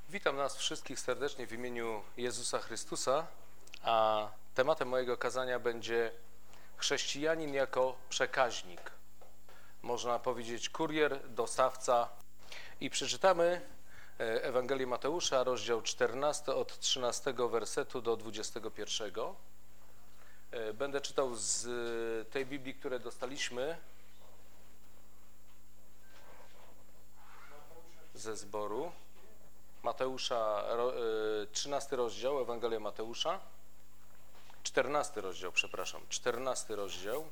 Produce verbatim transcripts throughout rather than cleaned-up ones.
Witam nas wszystkich serdecznie w imieniu Jezusa Chrystusa, a tematem mojego kazania będzie chrześcijanin jako przekaźnik. Można powiedzieć kurier, dostawca. I przeczytamy Ewangelię Mateusza, rozdział czternasty, od trzynastego wersetu do dwudziestego pierwszego. Będę czytał z tej Biblii, które dostaliśmy ze zboru. Mateusza, trzynasty rozdział, Ewangelia Mateusza, czternasty rozdział, przepraszam, czternasty rozdział,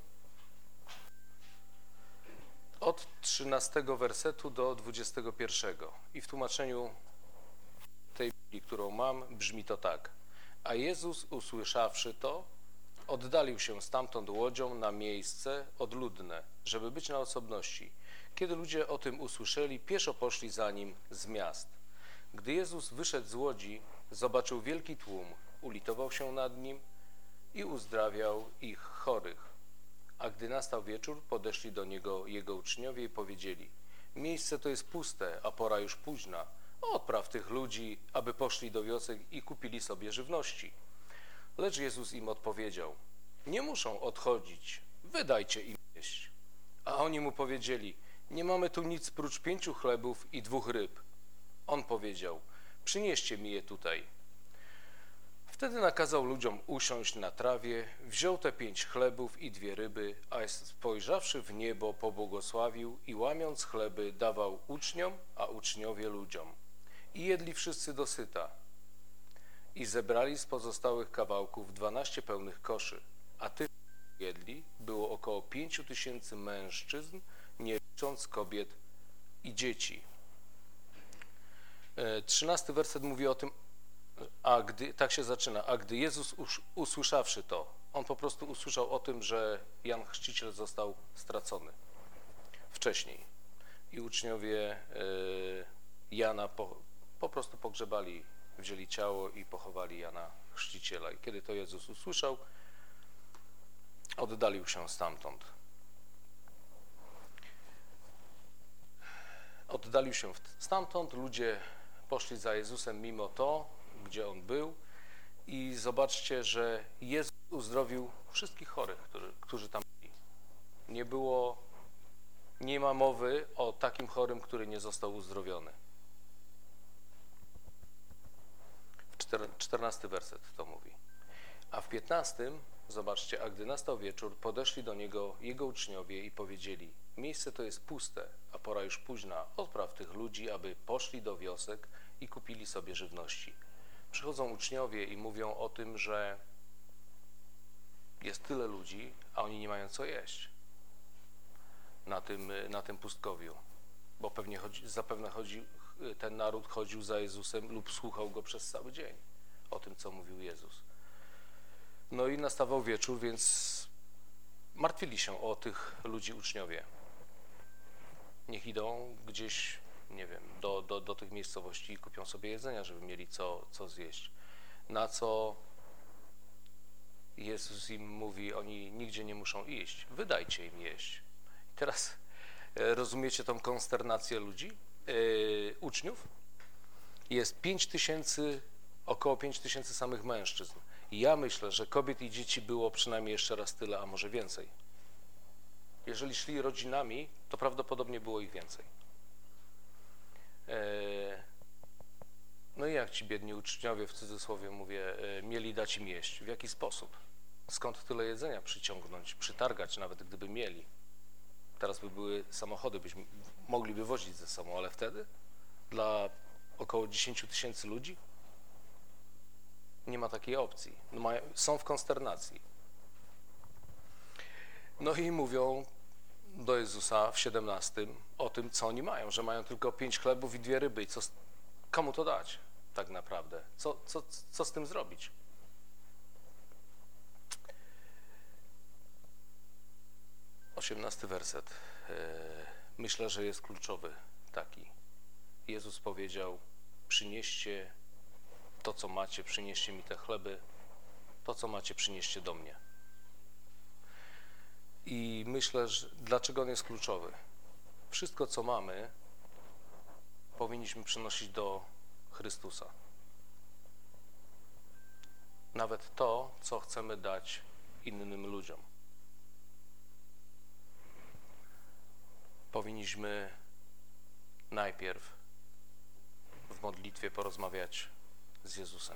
od trzynastego wersetu do dwudziestego pierwszego. I w tłumaczeniu tej Biblii, którą mam, brzmi to tak. A Jezus, usłyszawszy to, oddalił się stamtąd łodzią na miejsce odludne, żeby być na osobności. Kiedy ludzie o tym usłyszeli, pieszo poszli za nim z miast. Gdy Jezus wyszedł z łodzi, zobaczył wielki tłum, ulitował się nad nim i uzdrawiał ich chorych. A gdy nastał wieczór, podeszli do niego jego uczniowie i powiedzieli: miejsce to jest puste, a pora już późna. Odpraw tych ludzi, aby poszli do wiosek i kupili sobie żywności. Lecz Jezus im odpowiedział: nie muszą odchodzić, wydajcie im jeść. A oni mu powiedzieli: nie mamy tu nic prócz pięciu chlebów i dwóch ryb. On powiedział: przynieście mi je tutaj. Wtedy nakazał ludziom usiąść na trawie, wziął te pięć chlebów i dwie ryby, a spojrzawszy w niebo, pobłogosławił i łamiąc chleby dawał uczniom, a uczniowie ludziom. I jedli wszyscy dosyta. I zebrali z pozostałych kawałków dwanaście pełnych koszy, a tych jedli było około pięciu tysięcy mężczyzn, nie licząc kobiet i dzieci. Trzynasty werset mówi o tym, a gdy, tak się zaczyna, a gdy Jezus usłyszawszy to, on po prostu usłyszał o tym, że Jan Chrzciciel został stracony wcześniej. I uczniowie Jana po, po prostu pogrzebali, wzięli ciało i pochowali Jana Chrzciciela. I kiedy to Jezus usłyszał, oddalił się stamtąd. Oddalił się stamtąd, ludzie poszli za Jezusem mimo to, gdzie On był, i zobaczcie, że Jezus uzdrowił wszystkich chorych, którzy, którzy tam byli. Nie było, nie ma mowy o takim chorym, który nie został uzdrowiony. czternasty werset to mówi. A w piętnastym, zobaczcie, a gdy nastał wieczór, podeszli do Niego Jego uczniowie i powiedzieli: miejsce to jest puste, a pora już późna. Odpraw tych ludzi, aby poszli do wiosek i kupili sobie żywności. Przychodzą uczniowie i mówią o tym, że jest tyle ludzi, a oni nie mają co jeść na tym, na tym pustkowiu, bo pewnie chodzi, zapewne chodzi, ten naród chodził za Jezusem lub słuchał Go przez cały dzień o tym, co mówił Jezus. No i nastawał wieczór, więc martwili się o tych ludzi uczniowie. Niech idą gdzieś, nie wiem, do, do, do tych miejscowości i kupią sobie jedzenia, żeby mieli co, co zjeść. Na co Jezus im mówi: oni nigdzie nie muszą iść, wydajcie im jeść. I teraz rozumiecie tą konsternację ludzi, yy, uczniów? Jest pięć tysięcy, około pięć tysięcy samych mężczyzn. I ja myślę, że kobiet i dzieci było przynajmniej jeszcze raz tyle, a może więcej. Jeżeli szli rodzinami, to prawdopodobnie było ich więcej. No i jak ci biedni uczniowie, w cudzysłowie mówię, mieli dać im jeść? W jaki sposób? Skąd tyle jedzenia przyciągnąć, przytargać, nawet gdyby mieli? Teraz by były samochody, byśmy mogliby wozić ze sobą, ale wtedy dla około dziesięciu tysięcy ludzi nie ma takiej opcji. No mają, są w konsternacji. No i mówią do Jezusa w siedemnastym o tym, co oni mają, że mają tylko pięć chlebów i dwie ryby. I co, komu to dać tak naprawdę? Co, co, co z tym zrobić? osiemnasty werset. Myślę, że jest kluczowy taki. Jezus powiedział: przynieście to, co macie, przynieście mi te chleby, to, co macie, przynieście do mnie. I myślę, że dlaczego on jest kluczowy? Wszystko, co mamy, powinniśmy przynosić do Chrystusa. Nawet to, co chcemy dać innym ludziom. Powinniśmy najpierw w modlitwie porozmawiać z Jezusem.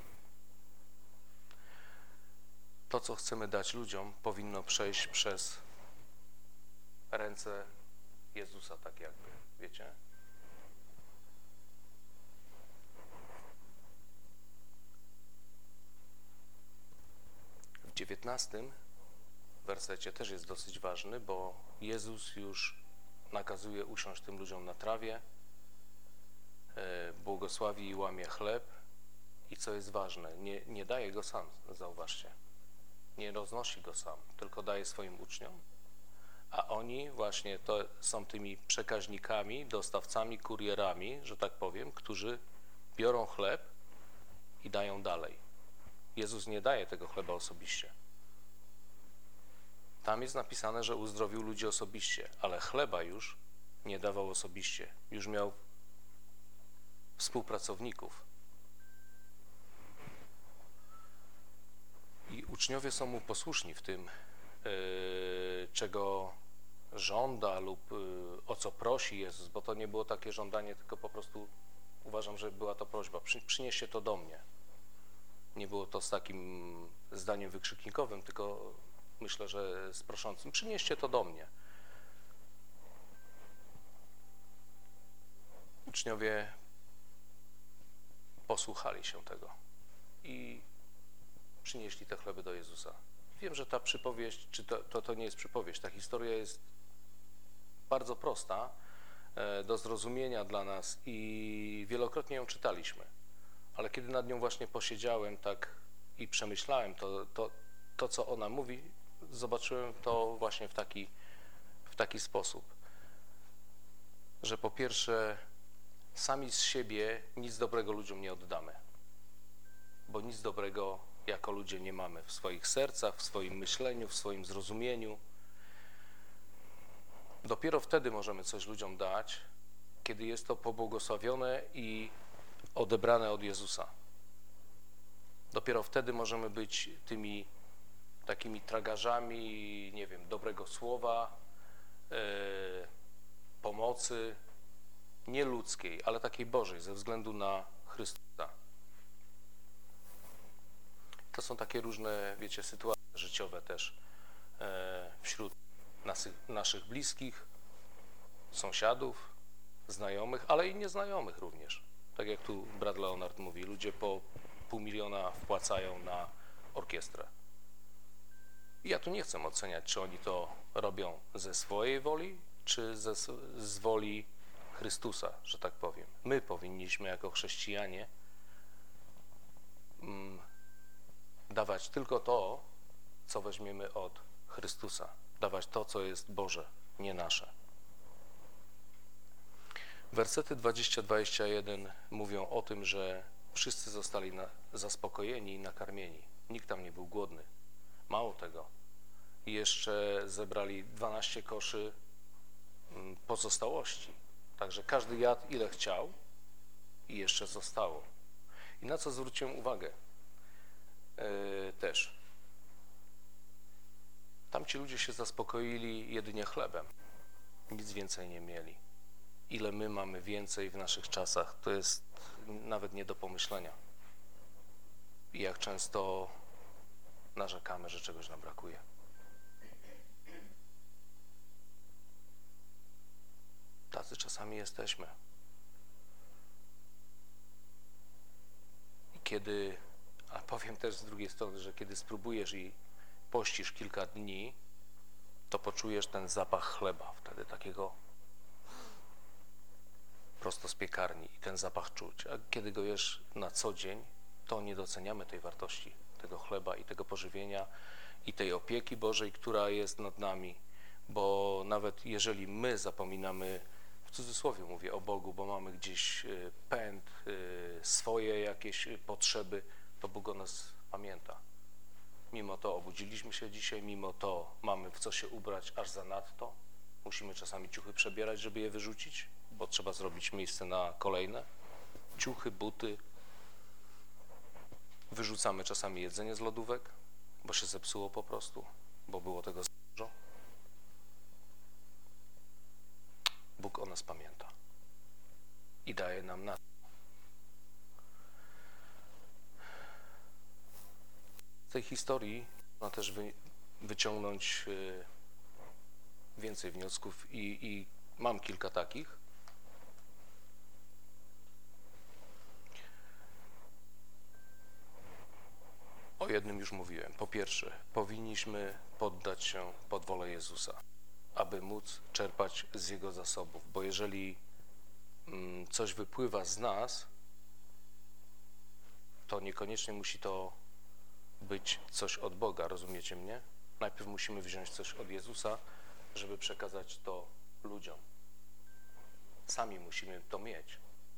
To, co chcemy dać ludziom, powinno przejść przez ręce Jezusa, tak jakby, wiecie? W dziewiętnastym wersecie też jest dosyć ważny, bo Jezus już nakazuje usiąść tym ludziom na trawie, błogosławi i łamie chleb i co jest ważne, nie, nie daje go sam, zauważcie, nie roznosi go sam, tylko daje swoim uczniom, a oni właśnie to są tymi przekaźnikami, dostawcami, kurierami, że tak powiem, którzy biorą chleb i dają dalej. Jezus nie daje tego chleba osobiście. Tam jest napisane, że uzdrowił ludzi osobiście, ale chleba już nie dawał osobiście. Już miał współpracowników. I uczniowie są mu posłuszni w tym, yy, czego żąda lub yy, o co prosi Jezus, bo to nie było takie żądanie, tylko po prostu uważam, że była to prośba. Przy, przynieście to do mnie. Nie było to z takim zdaniem wykrzyknikowym, tylko myślę, że z proszącym. Przynieście to do mnie. Uczniowie posłuchali się tego i przynieśli te chleby do Jezusa. Wiem, że ta przypowieść, czy to, to, to nie jest przypowieść, ta historia jest bardzo prosta do zrozumienia dla nas i wielokrotnie ją czytaliśmy. Ale kiedy nad nią właśnie posiedziałem tak i przemyślałem to, to, to co ona mówi, zobaczyłem to właśnie w taki, w taki sposób, że po pierwsze sami z siebie nic dobrego ludziom nie oddamy, bo nic dobrego jako ludzie nie mamy w swoich sercach, w swoim myśleniu, w swoim zrozumieniu. Dopiero wtedy możemy coś ludziom dać, kiedy jest to pobłogosławione i odebrane od Jezusa. Dopiero wtedy możemy być tymi takimi tragarzami, nie wiem, dobrego słowa, yy, pomocy, nie ludzkiej, ale takiej Bożej, ze względu na Chrystusa. To są takie różne, wiecie, sytuacje życiowe też yy, wśród naszych, naszych bliskich, sąsiadów, znajomych, ale i nieznajomych również. Tak jak tu brat Leonard mówi, ludzie po pół miliona wpłacają na orkiestrę. I ja tu nie chcę oceniać, czy oni to robią ze swojej woli, czy ze, z woli Chrystusa, że tak powiem. My powinniśmy jako chrześcijanie mm, dawać tylko to, co weźmiemy od Chrystusa. Dawać to, co jest Boże, nie nasze. Wersety dwadzieścia dwadzieścia jeden mówią o tym, że wszyscy zostali na, zaspokojeni i nakarmieni. Nikt tam nie był głodny. Mało tego. Jeszcze zebrali dwanaście koszy pozostałości. Także każdy jadł ile chciał i jeszcze zostało. I na co zwróciłem uwagę yy, też. Tamci ludzie się zaspokoili jedynie chlebem. Nic więcej nie mieli. Ile my mamy więcej w naszych czasach, to jest nawet nie do pomyślenia. I jak często narzekamy, że czegoś nam brakuje. Tacy czasami jesteśmy. I kiedy, a powiem też z drugiej strony, że kiedy spróbujesz i pościsz kilka dni, to poczujesz ten zapach chleba, wtedy takiego prosto z piekarni i ten zapach czuć. A kiedy go jesz na co dzień, to nie doceniamy tej wartości, tego chleba i tego pożywienia i tej opieki Bożej, która jest nad nami, bo nawet jeżeli my zapominamy, w cudzysłowie mówię o Bogu, bo mamy gdzieś pęd, swoje jakieś potrzeby, to Bóg o nas pamięta. Mimo to obudziliśmy się dzisiaj, mimo to mamy w co się ubrać aż zanadto. Musimy czasami ciuchy przebierać, żeby je wyrzucić, bo trzeba zrobić miejsce na kolejne ciuchy, buty. Wyrzucamy czasami jedzenie z lodówek, bo się zepsuło po prostu, bo było tego za dużo. Bóg o nas pamięta i daje nam na to. Z tej historii można też wy, wyciągnąć y, więcej wniosków i, i mam kilka takich. O jednym już mówiłem. Po pierwsze, powinniśmy poddać się pod wolę Jezusa, aby móc czerpać z Jego zasobów, bo jeżeli mm, coś wypływa z nas, to niekoniecznie musi to być coś od Boga, rozumiecie mnie? Najpierw musimy wziąć coś od Jezusa, żeby przekazać to ludziom. Sami musimy to mieć.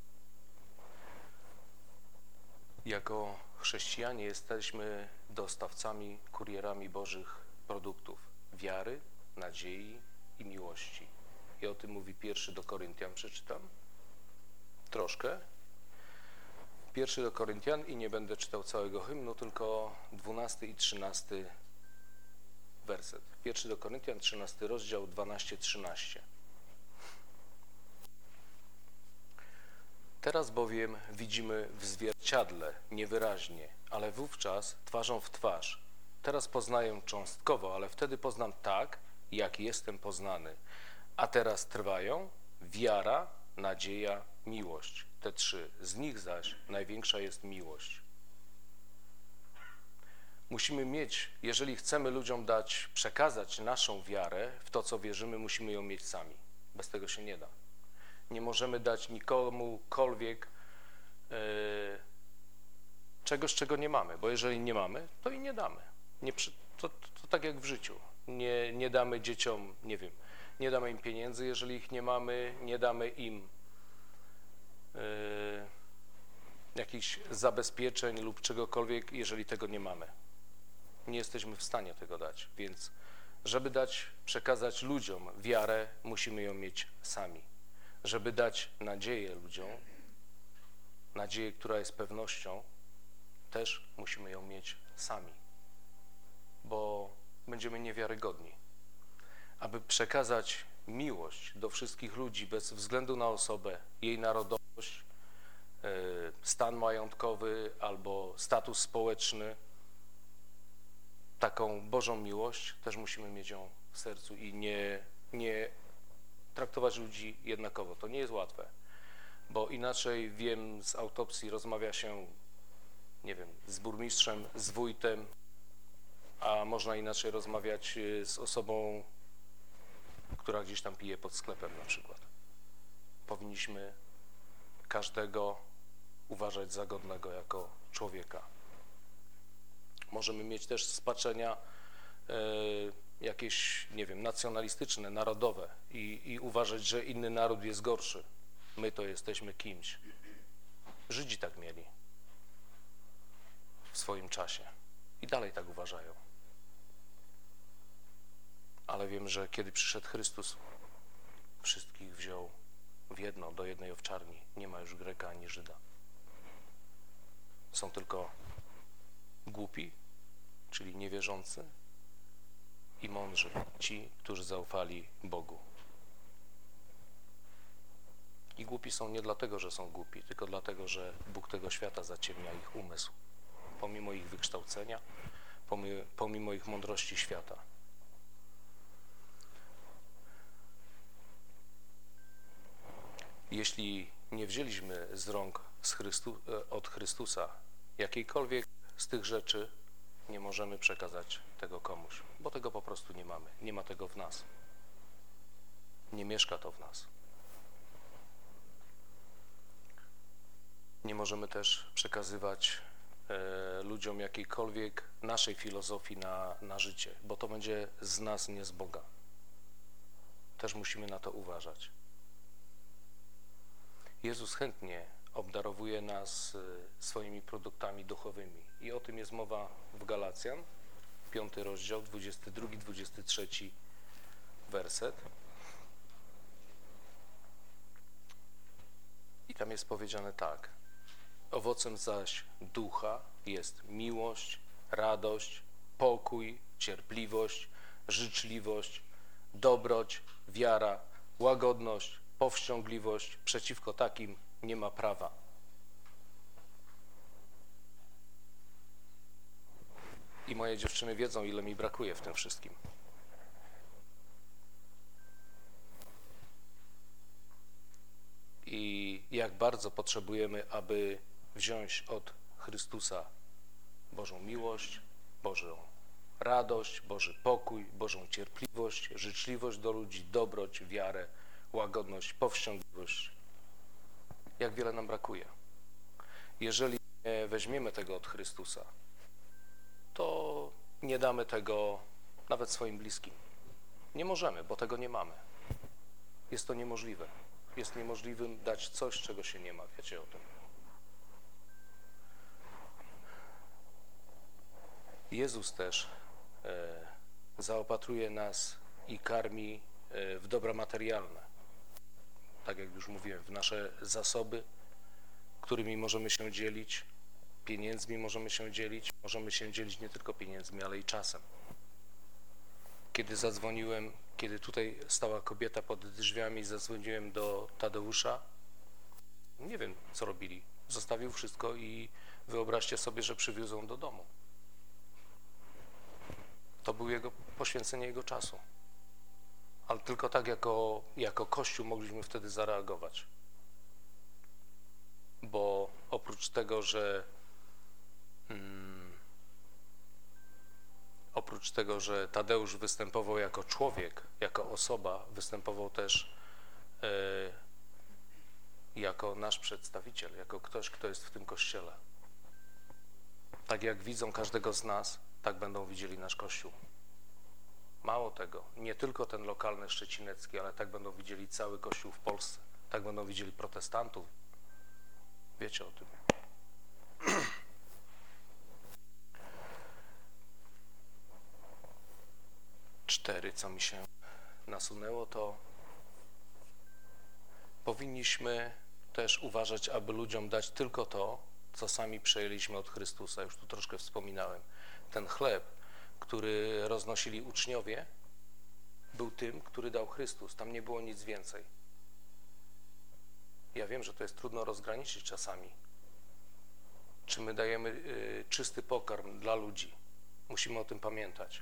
Jako chrześcijanie jesteśmy dostawcami, kurierami Bożych produktów wiary, nadziei i miłości. I o tym mówi pierwszy do Koryntian, przeczytam troszkę. Pierwszy do Koryntian i nie będę czytał całego hymnu, tylko dwunasty i trzynasty werset. Pierwszy do Koryntian, trzynasty rozdział, dwanaście trzynaście. Teraz bowiem widzimy w zwierciadle, niewyraźnie, ale wówczas twarzą w twarz. Teraz poznaję cząstkowo, ale wtedy poznam tak, jak jestem poznany. A teraz trwają wiara, nadzieja, miłość. Te trzy. Z nich zaś największa jest miłość. Musimy mieć, jeżeli chcemy ludziom dać, przekazać naszą wiarę w to, co wierzymy, musimy ją mieć sami. Bez tego się nie da. Nie możemy dać nikomukolwiek yy, czegoś, czego nie mamy, bo jeżeli nie mamy, to i nie damy. Nie, to, to tak jak w życiu. Nie, nie damy dzieciom, nie wiem, nie damy im pieniędzy, jeżeli ich nie mamy, nie damy im yy, jakichś zabezpieczeń lub czegokolwiek, jeżeli tego nie mamy. Nie jesteśmy w stanie tego dać, więc żeby dać, przekazać ludziom wiarę, musimy ją mieć sami. Żeby dać nadzieję ludziom, nadzieję, która jest pewnością, też musimy ją mieć sami, bo będziemy niewiarygodni. Aby przekazać miłość do wszystkich ludzi bez względu na osobę, jej narodowość, stan majątkowy albo status społeczny, taką Bożą miłość też musimy mieć ją w sercu i nie, nie traktować ludzi jednakowo. To nie jest łatwe, bo inaczej wiem z autopsji rozmawia się, nie wiem, z burmistrzem, z wójtem, a można inaczej rozmawiać z osobą, która gdzieś tam pije pod sklepem na przykład. Powinniśmy każdego uważać za godnego jako człowieka. Możemy mieć też spaczenia y, jakieś, nie wiem, nacjonalistyczne, narodowe i, i uważać, że inny naród jest gorszy. My to jesteśmy kimś. Żydzi tak mieli w swoim czasie i dalej tak uważają. Ale wiem, że kiedy przyszedł Chrystus, wszystkich wziął w jedno, do jednej owczarni. Nie ma już Greka ani Żyda. Są tylko głupi, czyli niewierzący, i mądrzy, ci, którzy zaufali Bogu. I głupi są nie dlatego, że są głupi, tylko dlatego, że Bóg tego świata zaciemnia ich umysł. Pomimo ich wykształcenia, pomimo, pomimo ich mądrości świata. Jeśli nie wzięliśmy z rąk z Chrystu, od Chrystusa jakiejkolwiek z tych rzeczy, nie możemy przekazać tego komuś, bo tego po prostu nie mamy. Nie ma tego w nas. Nie mieszka to w nas. Nie możemy też przekazywać e, ludziom jakiejkolwiek naszej filozofii na, na życie, bo to będzie z nas, nie z Boga. Też musimy na to uważać. Jezus chętnie obdarowuje nas swoimi produktami duchowymi. I o tym jest mowa w Galacjan, piąty rozdział, dwudziesty drugi, dwudziesty trzeci werset. I tam jest powiedziane tak. Owocem zaś ducha jest miłość, radość, pokój, cierpliwość, życzliwość, dobroć, wiara, łagodność, powściągliwość. Przeciwko takim nie ma prawa. I moje dziewczyny wiedzą, ile mi brakuje w tym wszystkim. I jak bardzo potrzebujemy, aby wziąć od Chrystusa Bożą miłość, Bożą radość, Boży pokój, Bożą cierpliwość, życzliwość do ludzi, dobroć, wiarę, łagodność, powściągliwość. Jak wiele nam brakuje. Jeżeli nie weźmiemy tego od Chrystusa, to nie damy tego nawet swoim bliskim. Nie możemy, bo tego nie mamy. Jest to niemożliwe. Jest niemożliwym dać coś, czego się nie ma. Wiecie o tym. Jezus też e, zaopatruje nas i karmi e, w dobra materialne. Tak jak już mówiłem, w nasze zasoby, którymi możemy się dzielić, pieniędzmi możemy się dzielić, możemy się dzielić nie tylko pieniędzmi, ale i czasem. Kiedy zadzwoniłem, kiedy tutaj stała kobieta pod drzwiami, zadzwoniłem do Tadeusza, nie wiem, co robili. Zostawił wszystko i wyobraźcie sobie, że przywiózł do domu. To było jego poświęcenie jego czasu. Ale tylko tak jako, jako Kościół mogliśmy wtedy zareagować. Bo oprócz tego, że hmm, oprócz tego, że Tadeusz występował jako człowiek, jako osoba, występował też e, jako nasz przedstawiciel, jako ktoś, kto jest w tym Kościele. Tak jak widzą każdego z nas, tak będą widzieli nasz Kościół. Mało tego, nie tylko ten lokalny szczecinecki, ale tak będą widzieli cały Kościół w Polsce. Tak będą widzieli protestantów. Wiecie o tym. Cztery, co mi się nasunęło, to powinniśmy też uważać, aby ludziom dać tylko to, co sami przejęliśmy od Chrystusa. Już tu troszkę wspominałem. Ten chleb, który roznosili uczniowie, był tym, który dał Chrystus. Tam nie było nic więcej. Ja wiem, że to jest trudno rozgraniczyć czasami. Czy my dajemy y, czysty pokarm dla ludzi? Musimy o tym pamiętać.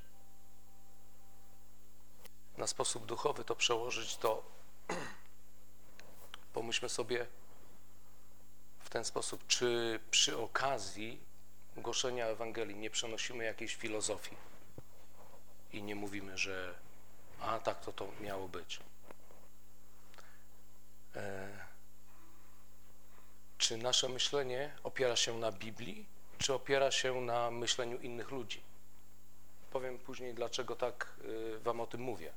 Na sposób duchowy to przełożyć, to pomyślmy sobie w ten sposób, czy przy okazji głoszenia Ewangelii nie przenosimy jakiejś filozofii i nie mówimy, że a tak to to miało być. E, czy nasze myślenie opiera się na Biblii, czy opiera się na myśleniu innych ludzi? Powiem później, dlaczego tak y, wam o tym mówię.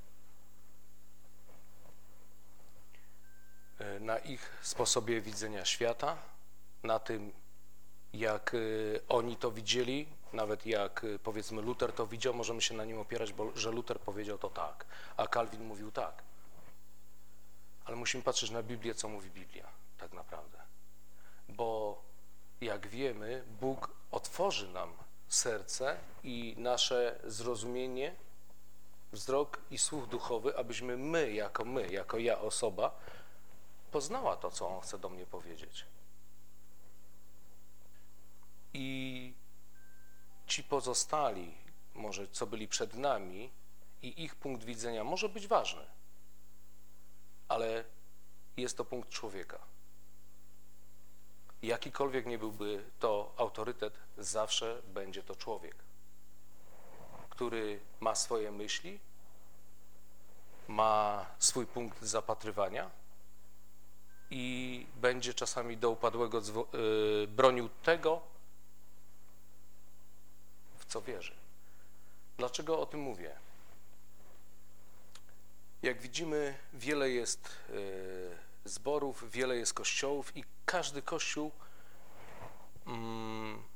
Y, na ich sposobie widzenia świata, na tym, jak y, oni to widzieli, nawet jak y, powiedzmy Luter to widział, możemy się na nim opierać, bo że Luter powiedział to tak, a Kalwin mówił tak. Ale musimy patrzeć na Biblię, co mówi Biblia tak naprawdę. Bo jak wiemy, Bóg otworzy nam serce i nasze zrozumienie, wzrok i słuch duchowy, abyśmy my, jako my, jako ja osoba, poznała to, co On chce do mnie powiedzieć. I ci pozostali, może co byli przed nami i ich punkt widzenia może być ważny, ale jest to punkt człowieka. Jakikolwiek nie byłby to autorytet, zawsze będzie to człowiek, który ma swoje myśli, ma swój punkt zapatrywania i będzie czasami do upadłego yy, bronił tego, w co wierzy. Dlaczego o tym mówię? Jak widzimy, wiele jest yy, zborów, wiele jest kościołów i każdy kościół mm,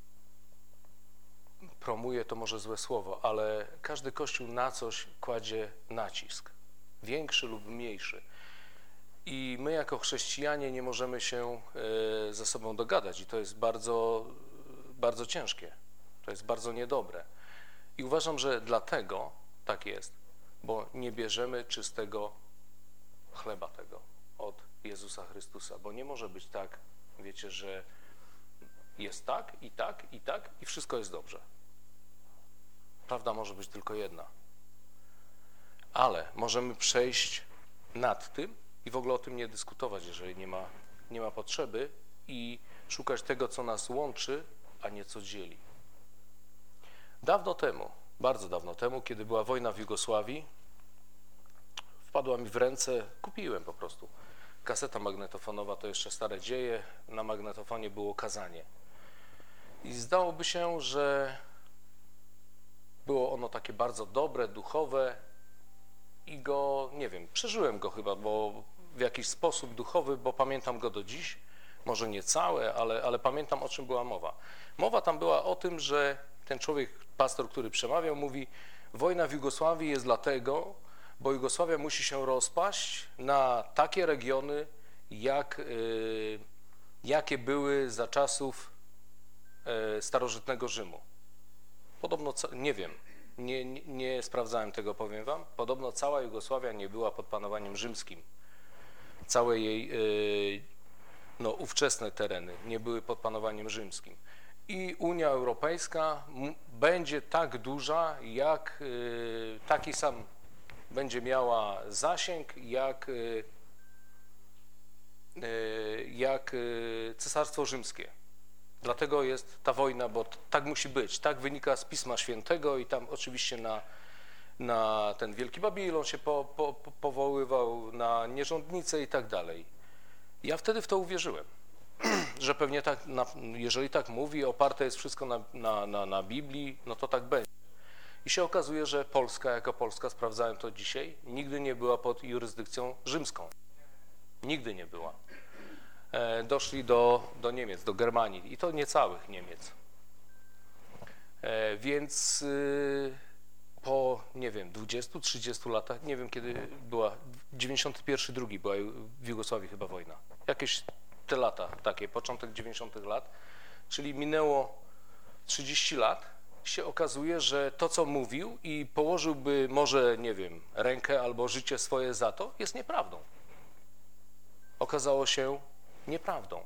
promuje, to może złe słowo, ale każdy kościół na coś kładzie nacisk, większy lub mniejszy. I my jako chrześcijanie nie możemy się ze sobą dogadać i to jest bardzo, bardzo ciężkie, to jest bardzo niedobre. I uważam, że dlatego tak jest, bo nie bierzemy czystego chleba tego od Jezusa Chrystusa, bo nie może być tak, wiecie, że jest tak i tak i tak i wszystko jest dobrze. Prawda może być tylko jedna. Ale możemy przejść nad tym i w ogóle o tym nie dyskutować, jeżeli nie ma, nie ma potrzeby i szukać tego, co nas łączy, a nie co dzieli. Dawno temu, bardzo dawno temu, kiedy była wojna w Jugosławii, wpadła mi w ręce, kupiłem po prostu. Kaseta magnetofonowa, to jeszcze stare dzieje, na magnetofonie było kazanie. I zdałoby się, że było ono takie bardzo dobre, duchowe i go, nie wiem, przeżyłem go chyba, bo w jakiś sposób duchowy, bo pamiętam go do dziś, może nie całe, ale, ale pamiętam, o czym była mowa. Mowa tam była o tym, że ten człowiek, pastor, który przemawiał, mówi: wojna w Jugosławii jest dlatego, bo Jugosławia musi się rozpaść na takie regiony, jak, y, jakie były za czasów y, starożytnego Rzymu. Podobno, nie wiem, nie, nie, nie sprawdzałem tego, powiem wam, podobno cała Jugosławia nie była pod panowaniem rzymskim. Całe jej y, no, ówczesne tereny nie były pod panowaniem rzymskim. I Unia Europejska będzie tak duża, jak y, taki sam będzie miała zasięg, jak, y, y, jak y, Cesarstwo Rzymskie. Dlatego jest ta wojna, bo tak musi być, tak wynika z Pisma Świętego i tam oczywiście na, na ten Wielki Babilon się po, po, po, powoływał, na nierządnicę i tak dalej. Ja wtedy w to uwierzyłem, że pewnie tak, na, jeżeli tak mówi, oparte jest wszystko na, na, na, na Biblii, no to tak będzie. I się okazuje, że Polska jako Polska, sprawdzałem to dzisiaj, nigdy nie była pod jurysdykcją rzymską. Nigdy nie była. E, doszli do, do Niemiec, do Germanii i to nie całych Niemiec. E, więc y, po, nie wiem, dwudziestu, trzydziestu latach, nie wiem kiedy była, dziewięćdziesiąty pierwszy, drugi była w Jugosławii chyba wojna. Jakieś te lata takie, początek dziewięćdziesiątych lat, czyli minęło trzydzieści lat, się okazuje, że to, co mówił i położyłby może, nie wiem, rękę albo życie swoje za to, jest nieprawdą. Okazało się nieprawdą.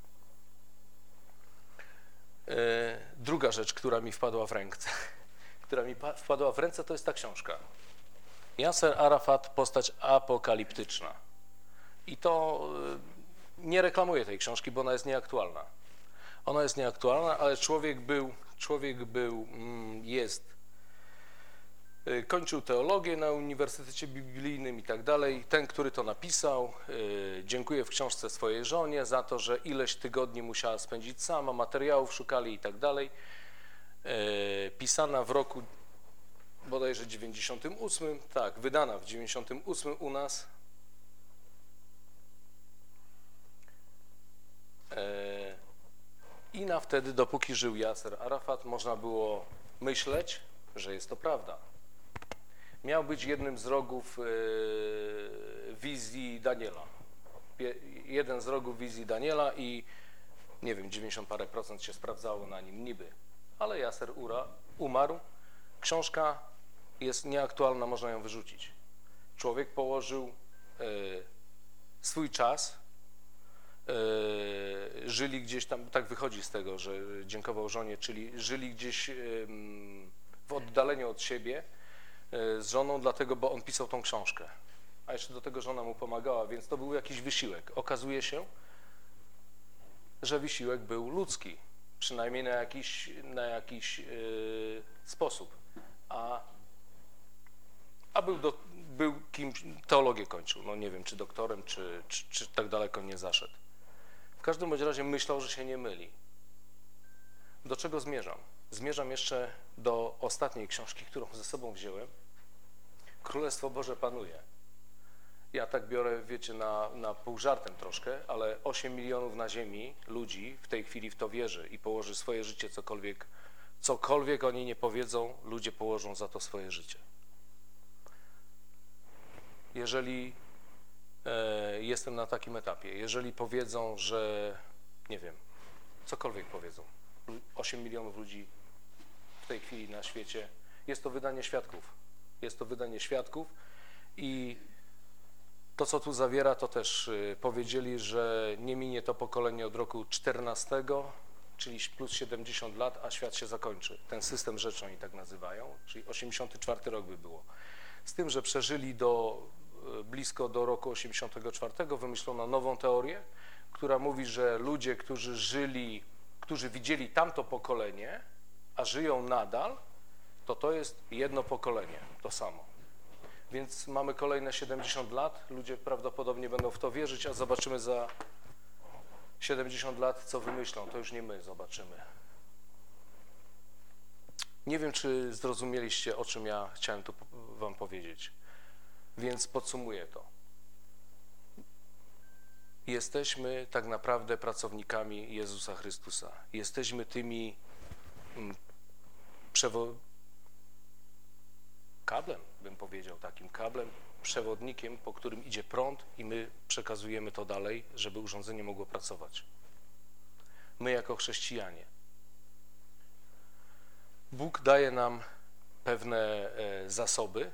Yy, druga rzecz, która mi wpadła w ręce, która mi wpadła w ręce, to jest ta książka. Yasser Arafat, postać apokaliptyczna. I to yy, nie reklamuję tej książki, bo ona jest nieaktualna. Ona jest nieaktualna, ale człowiek był, człowiek był, jest, kończył teologię na Uniwersytecie Biblijnym i tak dalej. Ten, który to napisał, dziękuję w książce swojej żonie za to, że ileś tygodni musiała spędzić sama, materiałów szukali i tak dalej. Pisana w roku bodajże dziewięćdziesiątym ósmym, tak, wydana w dziewięćdziesiątym ósmym u nas. I na wtedy, dopóki żył Yasser Arafat, można było myśleć, że jest to prawda. Miał być jednym z rogów yy, wizji Daniela. Jeden z rogów wizji Daniela i nie wiem, dziewięćdziesiąt parę procent się sprawdzało na nim niby. Ale Yasser Ura umarł. Książka jest nieaktualna, można ją wyrzucić. Człowiek położył yy, swój czas, Yy, żyli gdzieś tam, tak wychodzi z tego, że dziękował żonie, czyli żyli gdzieś yy, w oddaleniu od siebie yy, z żoną, dlatego, bo on pisał tą książkę. A jeszcze do tego żona mu pomagała, więc to był jakiś wysiłek. Okazuje się, że wysiłek był ludzki, przynajmniej na jakiś, na jakiś yy, sposób. A, a był, do, był kimś, teologię kończył, no nie wiem, czy doktorem, czy, czy, czy tak daleko nie zaszedł. W każdym bądź razie myślał, że się nie myli. Do czego zmierzam? Zmierzam jeszcze do ostatniej książki, którą ze sobą wziąłem. Królestwo Boże panuje. Ja tak biorę, wiecie, na, na pół żartem troszkę, ale osiem milionów na ziemi ludzi w tej chwili w to wierzy i położy swoje życie, cokolwiek, cokolwiek oni nie powiedzą, ludzie położą za to swoje życie. Jeżeli jestem na takim etapie. Jeżeli powiedzą, że, nie wiem, cokolwiek powiedzą, osiem milionów ludzi w tej chwili na świecie, jest to wydanie świadków. Jest to wydanie świadków i to, co tu zawiera, to też powiedzieli, że nie minie to pokolenie od roku czternastego, czyli plus siedemdziesiąt lat, a świat się zakończy. Ten system rzeczy oni tak nazywają, czyli osiemdziesiąty czwarty rok by było. Z tym, że przeżyli do, blisko do roku osiemdziesiątego czwartego, wymyślono nową teorię, która mówi, że ludzie, którzy żyli, którzy widzieli tamto pokolenie, a żyją nadal, to to jest jedno pokolenie, to samo. Więc mamy kolejne siedemdziesiąt lat, ludzie prawdopodobnie będą w to wierzyć, a zobaczymy za siedemdziesiąt lat, co wymyślą. To już nie my zobaczymy. Nie wiem, czy zrozumieliście, o czym ja chciałem tu wam powiedzieć. Więc podsumuję to. Jesteśmy tak naprawdę pracownikami Jezusa Chrystusa. Jesteśmy tymi mm, przewo- kablem, bym powiedział, takim kablem, przewodnikiem, po którym idzie prąd i my przekazujemy to dalej, żeby urządzenie mogło pracować. My jako chrześcijanie. Bóg daje nam pewne e, zasoby,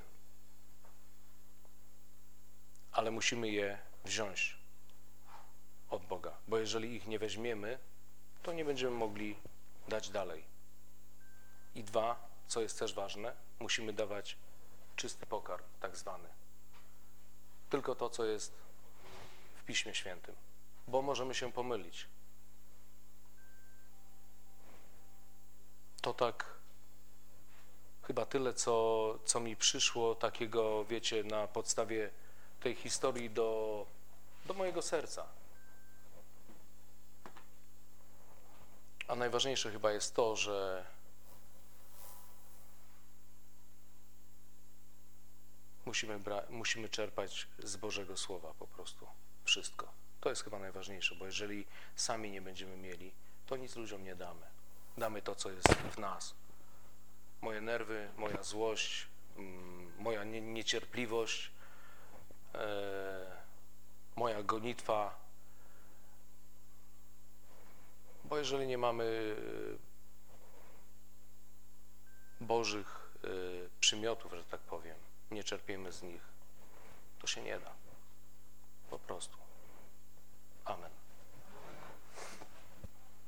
ale musimy je wziąć od Boga, bo jeżeli ich nie weźmiemy, to nie będziemy mogli dać dalej. I dwa, co jest też ważne, musimy dawać czysty pokarm, tak zwany. Tylko to, co jest w Piśmie Świętym, bo możemy się pomylić. To tak chyba tyle, co, co mi przyszło takiego, wiecie, na podstawie tej historii do, do mojego serca. A najważniejsze chyba jest to, że musimy, bra- musimy czerpać z Bożego Słowa po prostu wszystko. To jest chyba najważniejsze, bo jeżeli sami nie będziemy mieli, to nic ludziom nie damy. Damy to, co jest w nas. Moje nerwy, moja złość, moja nie- niecierpliwość, e, moja gonitwa. Bo jeżeli nie mamy Bożych e, przymiotów, że tak powiem, nie czerpiemy z nich, to się nie da. Po prostu. Amen.